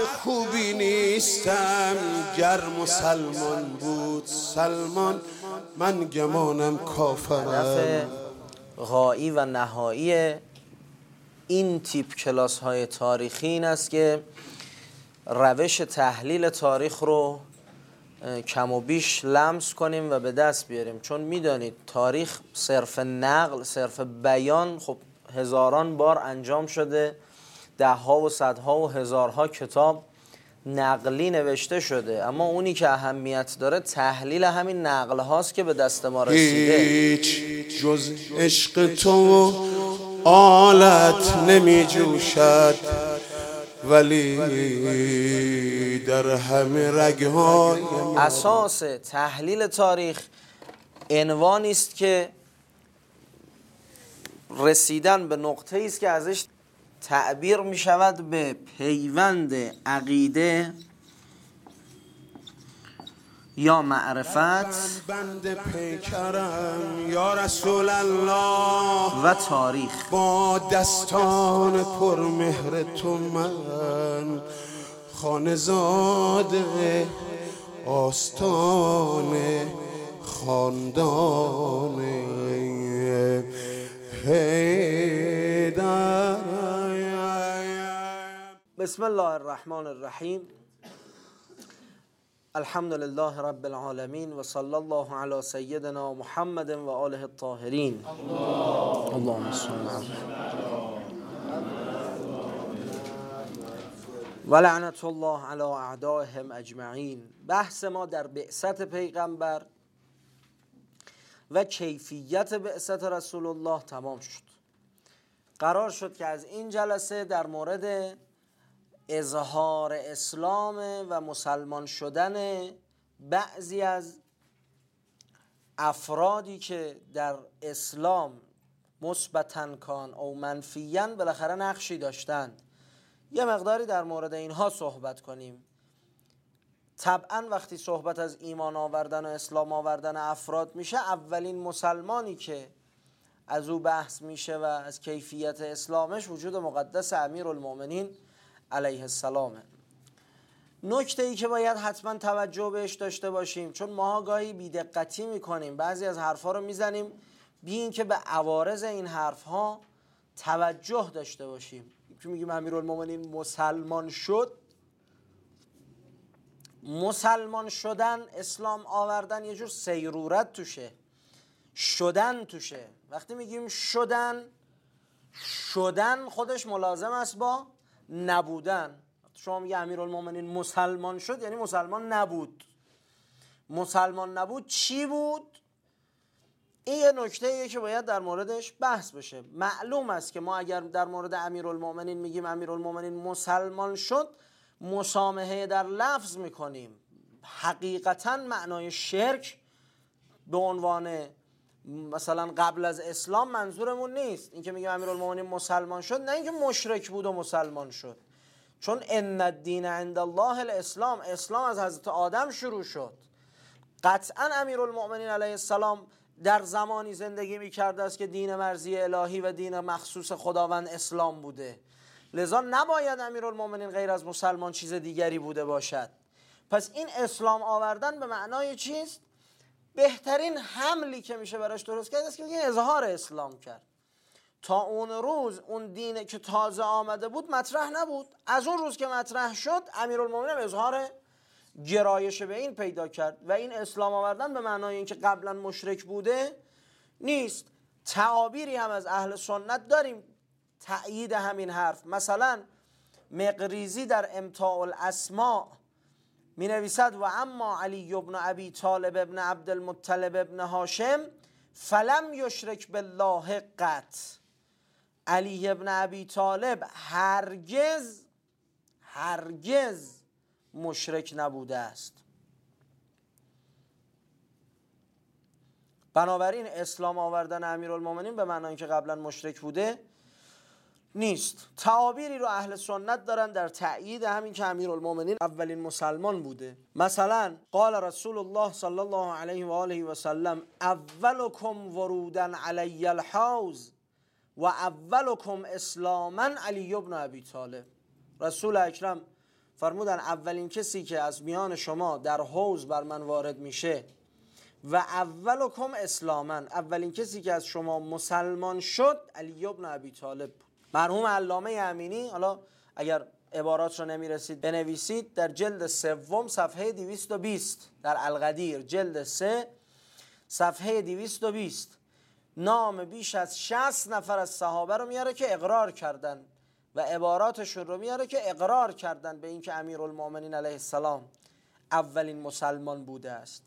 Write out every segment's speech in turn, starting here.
خوبی نیستم، گر مسلمان بود سلمان من گمانم کافرم. هدف غایی و نهایی این تیپ کلاس های تاریخی این است که روش تحلیل تاریخ رو کم و بیش لمس کنیم و به دست بیاریم، چون میدانید تاریخ صرف نقل، صرف بیان خب هزاران بار انجام شده، ده ها و صدها و هزارها کتاب نقلی نوشته شده، اما اونی که اهمیت داره تحلیل همین نقل هاست که به دست ما رسیده. هیچ جز عشق تو آلت نمی جوشد، ولی در همه رگهای اساس تحلیل تاریخ عنوانی است که رسیدن به نقطه‌ای است که ازش تعبیر می شود به پیوند عقیده یا معرفت بند پیکرم یا رسول الله و تاریخ. با دستان پرمهر تو من خانزاده آستان خاندان حیدر. بسم الله الرحمن الرحیم. الحمد لله رب العالمین و صلی الله علی سیدنا محمد و آله الطاهرین. اللهم صل علی و لعنت الله علی اعدائهم اجمعین. بحث ما در بعثت پیغمبر و کیفیت بعثت رسول الله تمام شد. قرار شد که از این جلسه در مورد اظهار اسلام و مسلمان شدن بعضی از افرادی که در اسلام مثبتاً کان او منفیاً بالاخره نقشی داشتند یه مقداری در مورد اینها صحبت کنیم. طبعاً وقتی صحبت از ایمان آوردن و اسلام آوردن افراد میشه، اولین مسلمانی که از او بحث میشه و از کیفیت اسلامش وجود مقدس امیرالمؤمنین علیه السلامه. نکته ای که باید حتما توجه بهش داشته باشیم، چون ما گاهی بی‌دقتی میکنیم، بعضی از حرفها رو میزنیم بی این که به عوارض این حرفها توجه داشته باشیم. که میگیم امیرالمؤمنین مسلمان شد، مسلمان شدن، اسلام آوردن یه جور سیرورت توشه، شدن توشه. وقتی میگیم شدن خودش ملازم است با نبودن. شما میگه امیرالمؤمنین مسلمان شد یعنی مسلمان نبود. مسلمان نبود چی بود؟ این یه نکته‌ایه که باید در موردش بحث بشه. معلوم است که ما اگر در مورد امیرالمؤمنین میگیم امیرالمؤمنین مسلمان شد، مسامحه در لفظ میکنیم. حقیقتاً معنای شرک به عنوان مثلا قبل از اسلام منظورمون نیست. این که میگیم امیرالمؤمنین مسلمان شد نه اینکه مشرک بود و مسلمان شد، چون ان الدین عند الله الاسلام، اسلام از حضرت آدم شروع شد. قطعا امیرالمؤمنین علیه السلام در زمانی زندگی میکرده است که دین مرضی الهی و دین مخصوص خداوند اسلام بوده، لذا نباید امیرالمؤمنین غیر از مسلمان چیز دیگری بوده باشد. پس این اسلام آوردن به معنای چیست؟ بهترین حملی که میشه براش درست کرد است که این اظهار اسلام کرد. تا اون روز اون دینه که تازه آمده بود مطرح نبود. از اون روز که مطرح شد امیرالمؤمنین اظهار گرایش به این پیدا کرد و این اسلام آوردن به معنای اینکه قبلا مشرک بوده نیست. تعابیری هم از اهل سنت داریم تأیید همین حرف. مثلا مقریزی در امتاع الاسماء می نویسد و اما علی ابن ابی طالب ابن عبدالمطلب ابن هاشم فلم یشرک بالله قط. علی ابن ابی طالب هرگز مشرک نبوده است. بنابراین اسلام آوردن امیرالمؤمنین به معنای اینکه قبلا مشرک بوده نیست. تعابیری رو اهل سنت دارن در تأیید همین که امیرالمؤمنین اولین مسلمان بوده. مثلا قال رسول الله صلی الله علیه و آله و سلم اولکم ورودن علی الحوض و اولکم اسلاما علی ابن ابی طالب. رسول اکرم فرمودن اولین کسی که از میان شما در حوض بر من وارد میشه و اولکم اسلاما، اولین کسی که از شما مسلمان شد علی بن ابی طالب بود. مرحوم علامه امینی، حالا اگر عبارات رو نمیرسید بنویسید، در جلد سوم صفحه 220 در القدیر جلد 3 صفحه 220 نام بیش از 60 نفر از صحابه رو میاره که اقرار کردن و عباراتشون رو میاره که اقرار کردن به اینکه امیرالمومنین علیه السلام اولین مسلمان بوده است.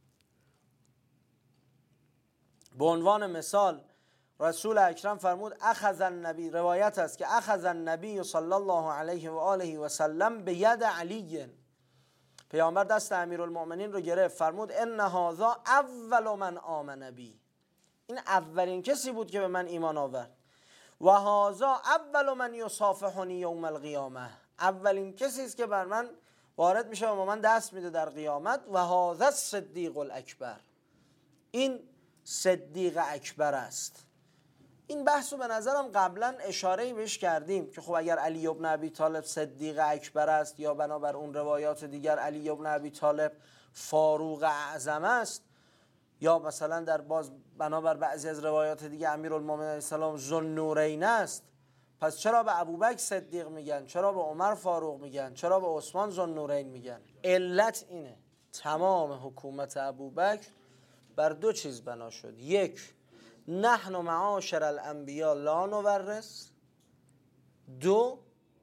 به عنوان مثال رسول اکرم فرمود اخذ النبی، روایت است که اخذ النبی صلی الله علیه و آله و سلم به ید علی، پیامبر دست امیرالمومنین رو گرفت، فرمود ان هذا اول من آمن بی، این اولین کسی بود که به من ایمان آورد، و هذا اول من یصافحنی یوم القیامه، اولین کسی است که بر من وارد میشه و با من دست میده در قیامت، و هذا الصدیق الاکبر، این صدیق اکبر است. این بحثو به نظرم قبلا اشاره‌ای بهش کردیم که خب اگر علی بن ابی طالب صدیق اکبر است، یا بنابر اون روایات دیگر علی بن ابی طالب فاروق اعظم است، یا مثلا در باز بنابر بعضی از روایات دیگه امیرالمومنین علیه السلام ذوالنورین است، پس چرا به ابوبکر صدیق میگن، چرا به عمر فاروق میگن، چرا به عثمان ذوالنورین میگن؟ علت اینه تمام حکومت ابوبکر بر دو چیز بنا شد. یک، نحن معاشر الانبیاء لا نورث. دو،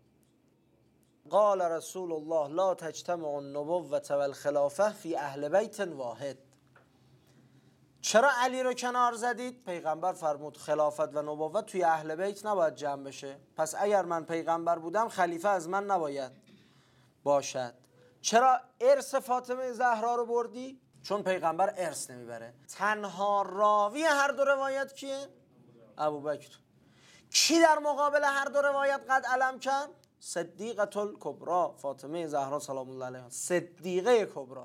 قال رسول الله لا تجتمع النبوة والخلافه فی اهل بیت واحد. چرا علی رو کنار زدید؟ پیغمبر فرمود خلافت و نبوت توی اهل بیت نباید جمع بشه، پس اگر من پیغمبر بودم خلیفه از من نباید باشد. چرا ارث فاطمه زهرا رو بردی؟ چون پیغمبر ارث نمیبره. تنها راوی هر دو روایت کیه؟ ابوبکر. کی در مقابل هر دو روایت قد علم کرد؟ صدیقه الکبری، فاطمه زهرا سلام الله علیها، صدیقه کبری.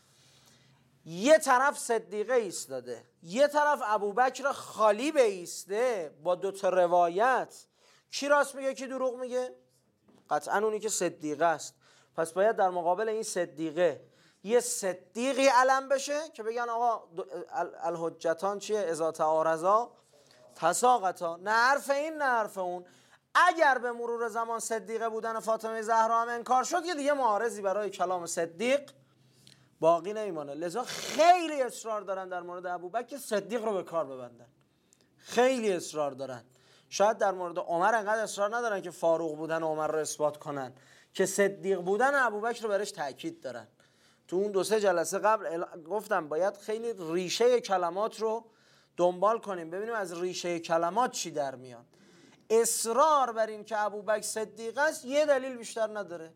یه طرف صدیقه ایستاده، یه طرف ابوبکر خالی بایسته با دو تا روایت. کی راست میگه کی دروغ میگه؟ قطعا اونی که صدیقه است. پس باید در مقابل این صدیقه یه صدیقی علم بشه که بگن آقا الحجتان چیه؟ اذا تعارضا تساقطا، نه حرف این نه حرف اون. اگر به مرور زمان صدیقه بودن فاطمه زهرا هم انکار شد که دیگه معارضی برای کلام صدیق باقی نمیمانه. لذا خیلی اصرار دارن در مورد ابوبکر که صدیق رو به کار ببندن، خیلی اصرار دارن. شاید در مورد عمر انقدر اصرار ندارن که فاروق بودن عمر رو اثبات کنن، که صدیق بودن ابوبکر رو برش تاکید دارن. تو اون دو سه جلسه قبل گفتم باید خیلی ریشه کلمات رو دنبال کنیم، ببینیم از ریشه کلمات چی در میاد. اصرار بر این که ابوبکر صدیق است یه دلیل بیشتر نداره.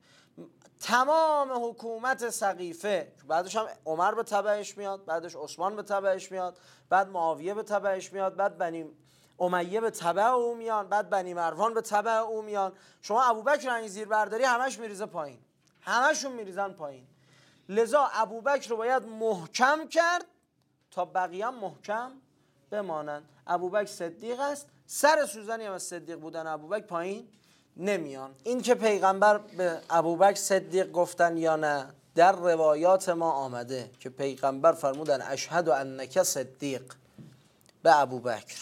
تمام حکومت سقیفه، بعدش هم عمر به تبعش میاد، بعدش عثمان به تبعش میاد، بعد معاویه به تبعش میاد، بعد بنی امیه به تبع او میان، بعد بنی مروان به تبع او میان. شما ابوبکر رو زیر برداری همش میریزه پایین، همشون میریزن پایین. لذا ابوبکر رو باید محکم کرد تا بقیه هم محکم بمانند. ابوبکر صدیق است، سر سوزنی هم از صدیق بودن ابوبکر پایین نمیان. این که پیغمبر به ابوبکر صدیق گفتن یا نه در روایات ما آمده که پیغمبر فرمودن اشهد انک صدیق به ابوبکر.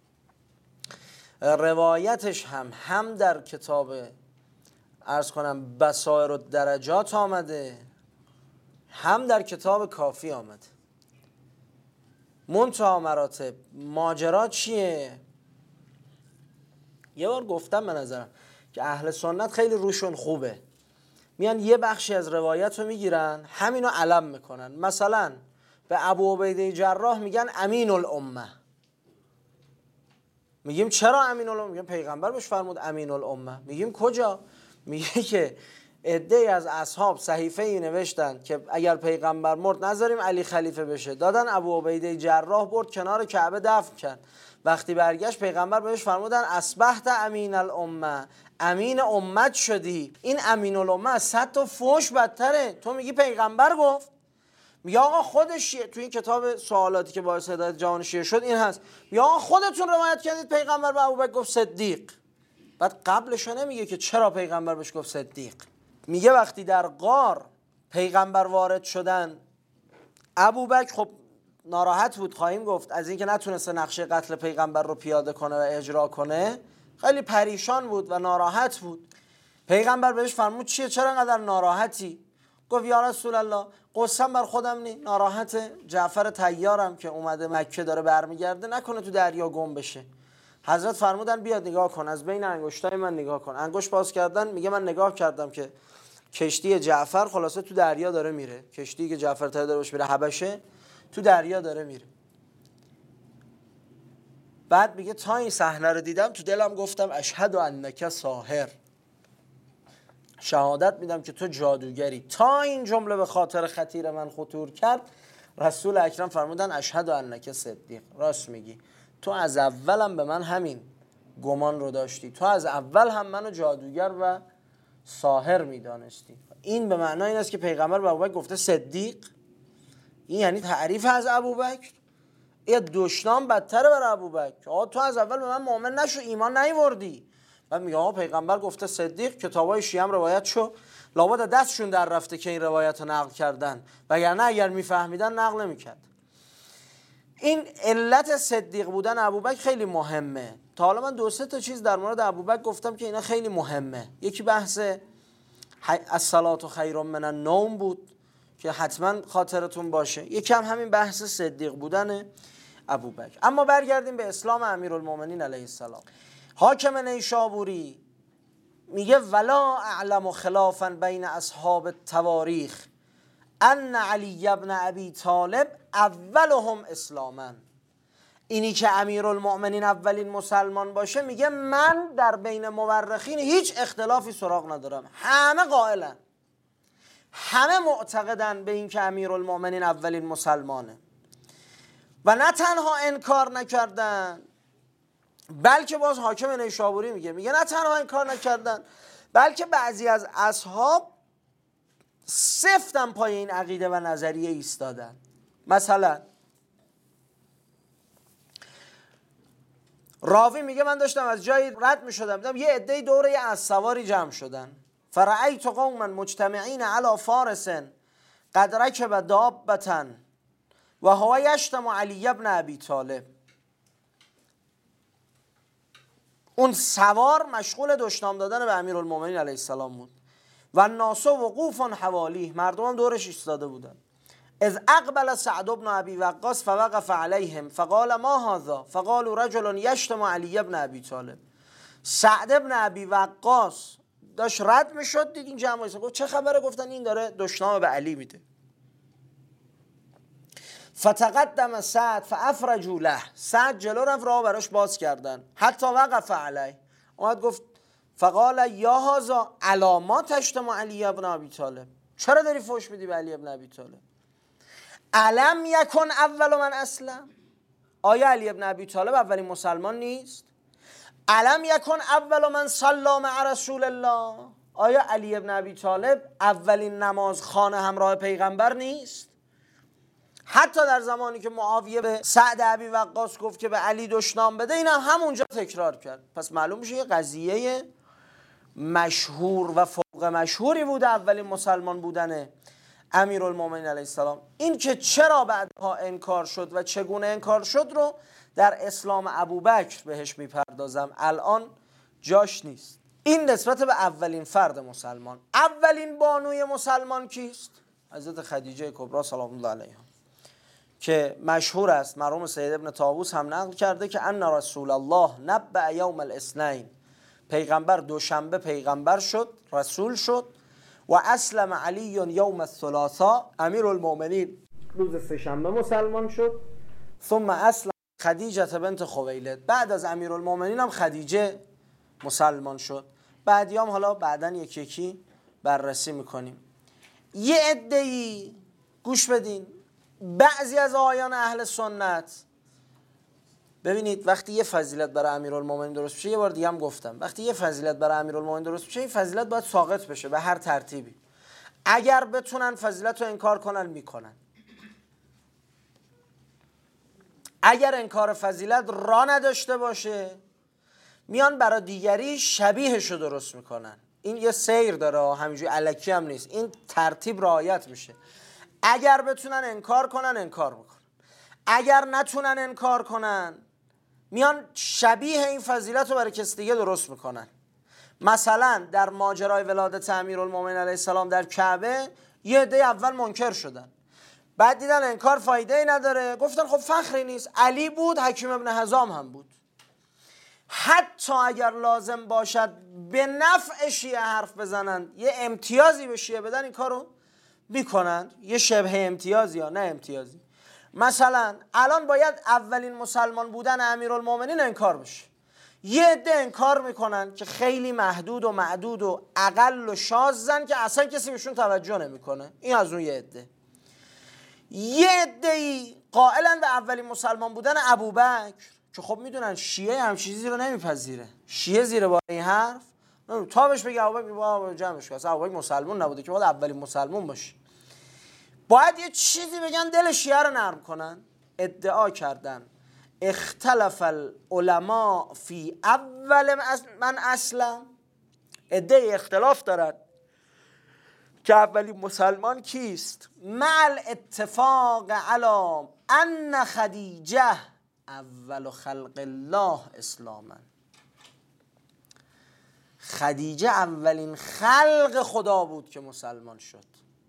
روایتش هم در کتاب عرض کنم بصائر الدرجات آمده، هم در کتاب کافی آمده. منتهی مراتب ماجرا چیه؟ یه بار گفتم به نظرم که اهل سنت خیلی روشون خوبه، میان یه بخشی از روایت رو میگیرن همینو علم میکنن. مثلا به ابو عبیده جراح میگن امین الامه. میگیم چرا امین الامه؟ میگیم پیغمبر بهش فرمود امین الامه. میگیم کجا؟ میگه که عده‌ای از اصحاب صحیفه‌ای نوشتن که اگر پیغمبر مرد نذاریم علی خلیفه بشه، دادن ابو عبیده جراح برد کنار کعبه دفن کرد. وقتی برگشت پیغمبر بهش فرمودن اصبحت امین الامه، امین امت شدی. این امین الامه از 100 تا فوش بدتره. تو میگی پیغمبر گفت. میگه آقا خودش تو این کتاب سوالاتی که باعث هدایت جهان شیعه شد این هست، میگه آقا خودتون روایت کردید پیغمبر به ابوبکر گفت صدیق. بعد قبلش نمیگه که چرا پیغمبر بهش گفت صدیق، میگه وقتی در غار پیغمبر وارد شدن، ابوبکر خب ناراحت بود، خواهیم گفت، از اینکه نتونسته نقشه قتل پیغمبر رو پیاده کنه و اجرا کنه، خیلی پریشان بود و ناراحت بود. پیغمبر بهش فرمود چیه، چرا انقدر ناراحتی؟ گفت یا رسول الله قصه‌ام بر خودم نی، ناراحت جعفر طیارم که اومده مکه داره برمیگرده نکنه تو دریا گم بشه. حضرت فرمودن بیاد نگاه کن، از بین انگشتای من نگاه کن. انگشت باز کردن، میگه من نگاه کردم که کشتی جعفر خلاصه تو دریا داره میره، کشتی که جعفر طیار داره باشه میره حبشه، تو دریا داره میره. بعد میگه تا این صحنه رو دیدم تو دلم گفتم اشهد انک ساحر، شهادت میدم که تو جادوگری. تا این جمله به خاطر خطیر من خطور کرد، رسول اکرم فرمودن اشهد انک صدیق، راست میگی، تو از اولم به من همین گمان رو داشتی، تو از اول هم منو جادوگر و ساحر میدانستی. این به معنای این است که پیغمبر به ابوبکر گفته صدیق، این یعنی تعریف از ابوبکر. یه دشنام بدتره برای ابوبکر، آقا تو از اول به من مؤمن نشو، ایمان نیوردی. بعد میگه آقا پیغمبر گفته صدیق، کتابای شیعه هم روایت شو، لابد دستشون در رفته که این روایت رو نقل کردن، وگرنه اگر میفهمیدن نقل نمیکرد. این علت صدیق بودن ابوبکر خیلی مهمه. تا حالا من 2-3 تا چیز در مورد ابوبکر گفتم که اینا خیلی مهمه. یکی بحث الصلاة خیر من النوم بود که حتما خاطرتون باشه، یکم همین بحث صدیق بودن ابوبکر. اما برگردیم به اسلام امیرالمومنین علیه السلام. حاکم نیشابوری میگه ولا اعلم خلافا بین اصحاب التواریخ ان علی ابن ابی طالب اولهم اسلاما. اینی که امیرالمؤمنین اولین مسلمان باشه، میگه من در بین مورخین هیچ اختلافی سراغ ندارم، همه قائلن، همه معتقدن به این که امیرالمؤمنین اولین مسلمانه. و نه تنها انکار نکردن، بلکه باز حاکم نیشابوری میگه نه تنها انکار نکردن، بلکه بعضی از اصحاب سفتن پای این عقیده و نظریه ایستادن. مثلا راوی میگه من داشتم از جایی رد میشدم، دیدم یه عده دوره اسواری جمع شدن، فرأیت قوما مجتمعین علی فارس قد رکب دابة و هو یشتم علی ابن ابی طالب. اون سوار مشغول دشنام دادن به امیرالمومنین علیه السلام بود و الناس وقوف حوالیه، مردم هم دورش ایستاده بودن. اذ اقبل سعد بن ابی وقاص فوقف علیهم فقال ما هذا فقالوا رجل یشتم علی ابن ابی طالب. سعد بن ابی وقاص داشت رد میشد، دید این جمع ایستاد، گفت چه خبره؟ گفتن این داره دشنام به علی میده. فتقدم سعد فافرجوا له، سعد جلو رفت، راه براش باز کردن. حتی وقف علیه، اومد گفت فقال یا هذا علامات تشتم علی ابن ابی طالب، چرا داری فحش میدی به علی ابن ابی طالب؟ علم یکن اول من اسلم، آیا علی ابن ابی طالب اولین مسلمان نیست؟ علم یکن اول من صلی مع رسول الله، آیا علی ابن ابی طالب اولین نماز خانه همراه پیغمبر نیست؟ حتی در زمانی که معاویه به سعد ابی وقاص گفت که به علی دشنام بده، این هم همونجا تکرار کرد. پس معلوم میشه یه قضیه مشهور و فوق مشهوری بوده اولین مسلمان بودن امیرالمومنین علیه السلام. این که چرا بعدها انکار شد و چگونه انکار شد رو در اسلام ابوبکر بهش میپردازم، الان جاش نیست. این نسبت به اولین فرد مسلمان. اولین بانوی مسلمان کیست؟ حضرت خدیجه کبری سلام الله علیها، که مشهور است، مرحوم سید ابن طاووس هم نقل کرده که ان رسول الله نبأ یوم الاثنین، پیغمبر دوشنبه پیغمبر شد، رسول شد، و اسلم علی یوم الثلاثاء، امیرالمؤمنین روز سه‌شنبه مسلمان شد، ثم اسلم خدیجه بنت خویلد، بعد از امیرالمؤمنین هم خدیجه مسلمان شد. بعدیام حالا بعداً یکی یکی بررسی میکنیم. یه عده‌ای گوش بدین، بعضی از آیان اهل سنت، ببینید وقتی یه فضیلت برای امیرالمومنین درست میشه، یه بار دیگه هم گفتم، وقتی یه فضیلت برای امیرالمومنین درست میشه، این فضیلت باید ساقط بشه به هر ترتیبی. اگر بتونن فضیلت رو انکار کنن میکنن، اگر انکار فضیلت را نداشته باشه میان برای دیگری شبیهش رو درست میکنن. این یه سیر داره، همینجوری الکی هم نیست، این ترتیب رعایت میشه. اگر بتونن انکار کنن انکار میکنن، اگر نتونن انکار کنن میان شبیه این فضیلت رو برای کسی دیگه درست میکنن. مثلا در ماجرای ولادت امیرالمومنین علیه السلام در کعبه یه عده اول منکر شدن، بعد دیدن انکار فایده ای نداره، گفتن خب فخری نیست، علی بود، حکیم ابن حزام هم بود. حتی اگر لازم باشد به نفع شیعه حرف بزنن، یه امتیازی به شیعه بدن، این کارو میکنن، یه شبه امتیازی یا نه امتیازی. مثلا الان باید اولین مسلمان بودن امیرالمومنین انکار بشه، یه عده انکار میکنن که خیلی محدود و معدود و اقل و شاذن که اصلا کسی بهشون توجه نمیکنه، این از اون یه عده. یه عده‌ای قائلن به اولین مسلمان بودن ابوبکر که خب میدونن شیعه هم چیزی رو نمیپذیره، شیعه زیر بار این حرف تا بهش بگه ابوبکر با جمعش کنه، اصلا ابوبکر مسلمان نبوده که باید اولین مسلمان باشه، باید یه چیزی بگن دل شیعه رو نرم کنن. ادعا کردن اختلف العلماء فی اول من اسلم، ادعای اختلاف دارن که اولین مسلمان کیست، مع الاتفاق علی ان خدیجه اول خلق الله اسلاما. خدیجه اولین خلق خدا بود که مسلمان شد،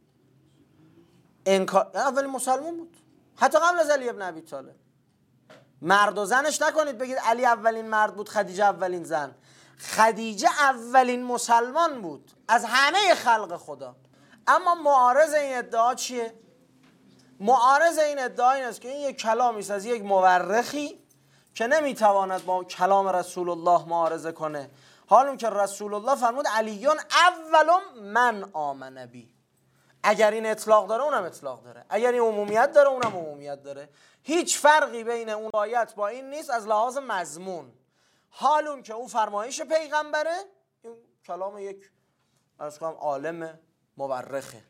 اولین مسلمان بود، حتی قبل از علی ابن ابی طالب. مرد و زنش نکنید بگید علی اولین مرد بود خدیجه اولین زن. خدیجه اولین مسلمان بود از همه خلق خدا. اما معارض این ادعا چیه؟ معارض این ادعا این است که این یک کلامی است از یک مورخی که نمیتواند با کلام رسول الله معارضه کنه، حالا که رسول الله فرمود علیون اول من آمن بی. اگر این اطلاق داره اونم اطلاق داره، اگر این عمومیت داره اونم عمومیت داره. هیچ فرقی بین اون آیت با این نیست از لحاظ مضمون. حالون که اون فرمایش پیغمبره، این کلام یک عالم مورخه.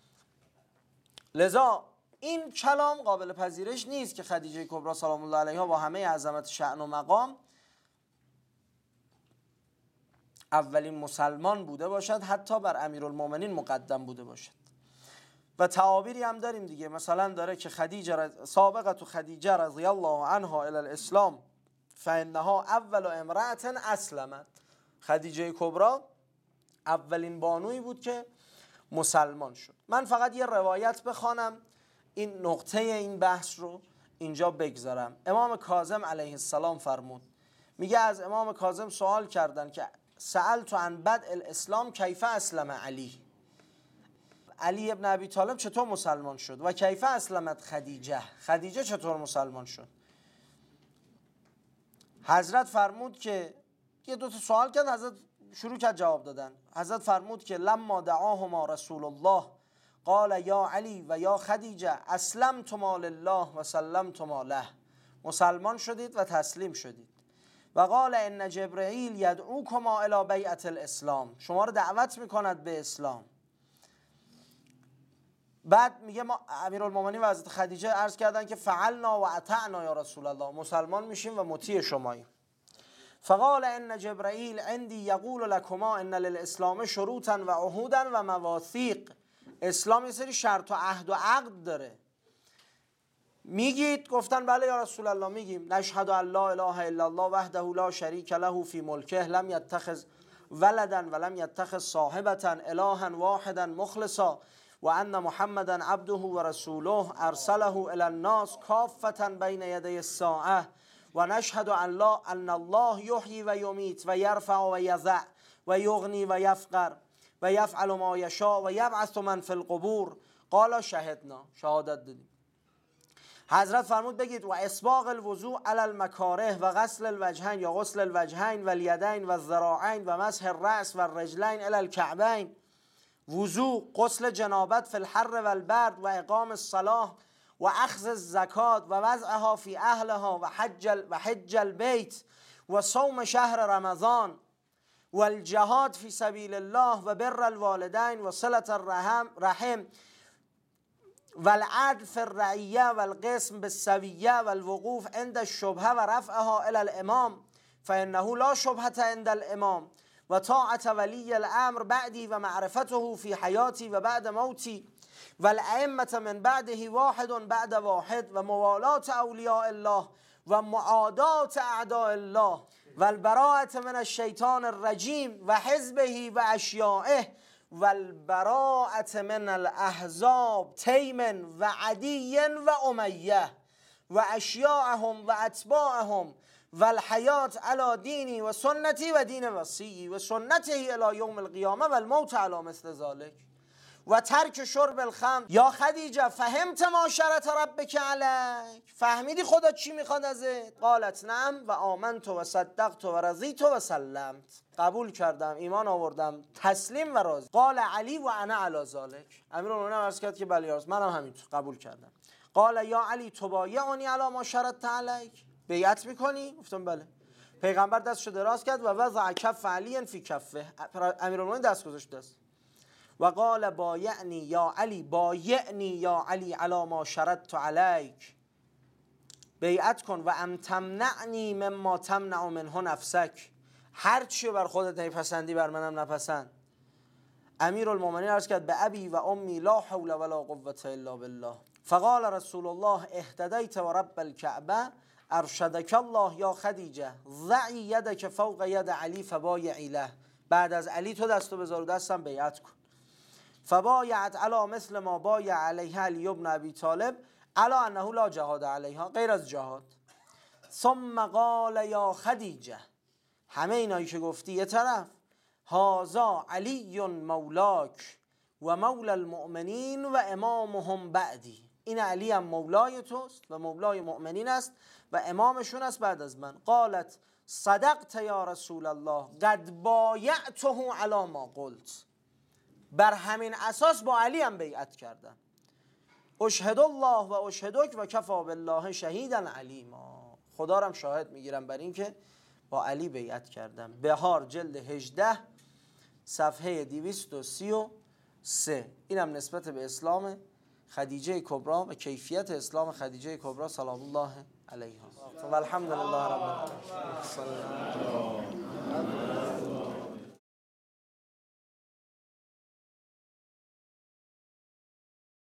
لذا این کلام قابل پذیرش نیست که خدیجه کبری سلام الله علیها با همه عظمت شأن و مقام اولین مسلمان بوده باشد، حتی بر امیرالمومنین مقدم بوده باشد. و تعابیری هم داریم دیگه، مثلا داره که سابقت خدیجه رضی الله عنها الی الاسلام فانها اول امرأة اسلمت. خدیجه کبری اولین بانویی بود که مسلمان شد. من فقط یه روایت بخوانم این نقطه این بحث رو اینجا بگذارم. امام کاظم علیه السلام فرمود، میگه از امام کاظم سوال کردن که سألت عن بدء الاسلام کیف اسلم علی، علی ابن ابی طالب چطور مسلمان شد، و کیف اسلمت خدیجه، خدیجه چطور مسلمان شد. حضرت فرمود که یه دو تا سوال کرد، حضرت شروع کرد جواب دادن. حضرت فرمود که لما دعاهما رسول الله قال یا علی و یا خدیجه اسلمتما لله و سلمتما له، مسلمان شدید و تسلیم شدید. و قال ان جبرئیل یدعوکما الی بیعة الاسلام، شما رو دعوت میکند به اسلام. بعد میگه ما امیرالمومنین و حضرت خدیجه عرض کردن که فعلنا و اطعنا یا رسول الله، مسلمان میشیم و مطیع شماییم. فقال ان جبرئیل عندي یقول لكما ان للاسلام شروطا و عهودا و مواثیق، اسلام یه سری شرط و عهد و عقد داره. میگید؟ گفتن بله یا رسول الله میگیم. نشهد ان لا اله الا الله وحده لا شریک له فی ملکه لم یتخذ ولدا ولم یتخذ صاحبة الها واحدا مخلصا و ان محمدا عبده و رسوله ارسله الی الناس کافة بین یدی الساعه و نشهد ان الله یحیی و یمیت و یرفع و یضع و یغنی و یفقر و یفعل ما یشاء و یبعث من فی القبور. قال شهدنا، شهادت دادیم. حضرت فرمود بگید و اسباغ الوضوء علی المکاره و غسل الوجهین یا غسل الوجهین و الیدین و الذراعین و مسح الرأس و الرجلین الی الکعبین، وضوء، غسل جنابت فی الحر و البرد و اقام الصلاة و اخذ الزکات و وضعها فی اهلها و حج البیت و صوم شهر رمضان و الجهاد فی سبیل الله و بر الوالدین و صلة الرحم و العدل فی الرعیه و القسم بالسویه و الوقوف عند الشبهه و رفعها الی الامام فانه لا شبهة عند الامام و طاعت ولی الامر بعدی و معرفته فی حیاتی و بعد موتی و الائمة من بعده واحد بعد واحد و موالات اولیاء الله و معادات اعداء الله و البراءة من الشیطان الرجیم و حزبه و اشیائه و البراءة من الاحزاب تیم و عدی و امیه و اشیاءهم و اتباعهم و الحیات علی دینی و سنتی و دین وصی و سنته الی یوم القیامه و الموت علی مثل ذلك و ترک شرب الخمر. یا خدیجه فهمت ما شرط ربک علیک، فهمیدی خدا چی میخواد ازت؟ قالت نعم و آمنت و صدقت و رضیت و سلمت، قبول کردم، ایمان آوردم، تسلیم و راضی. قال علی و انا علی ذلک، امیرالمومنین عرض کرد که بله یا رسول، منم همینطور قبول کردم. قال یا علی تبایعنی علی ما شرطت علیک، بیعت میکنی؟ گفتم بله. پیغمبر دستشو دراز کرد و وضع کف علی فی کفه، امیرالمومنین دست گذاشت دست و قال بایعنی یا علی، بایعنی یا علی علی ما شرطت علیک، بیعت کن و ام تمنعنی مما تمنع منه نفسک، هر چی بر خودت نپسندی بر منم نپسند. امیرالمومنین عرض کرد به ابی و امی لا حول ولا قوة الا بالله. فقال رسول الله اهتدیت و رب الکعبه ارشدک الله یا خدیجه ضعی یدک فوق ید علی فبایعی له، بعد از علی تو دستو بذار و دستم بیعت کن. فبایعت علی مثل ما بایع علیه علی ابن ابی طالب علی انه لا جهاد علیها، غیر از جهاد. ثم قال یا خدیجه، همه اینایی که گفتی یه طرف، هذا علی مولاک و مولا المؤمنین و امامهم بعدی، این علی هم مولای توست و مولای مؤمنین است و امامشون است بعد از من. قالت صدقت یا رسول الله قد بایعته علی ما قلت، بر همین اساس با علی هم بیعت کردم. اشهد الله و اشهدک و کفا بالله شهیدا علیما، خدا رم شاهد میگیرم بر این که با علی بیعت کردم. بهار جلد 18 صفحه 233. اینم نسبت به اسلام خدیجه کبری و کیفیت اسلام خدیجه کبری سلام الله علیها و الحمد لله رب العالمین.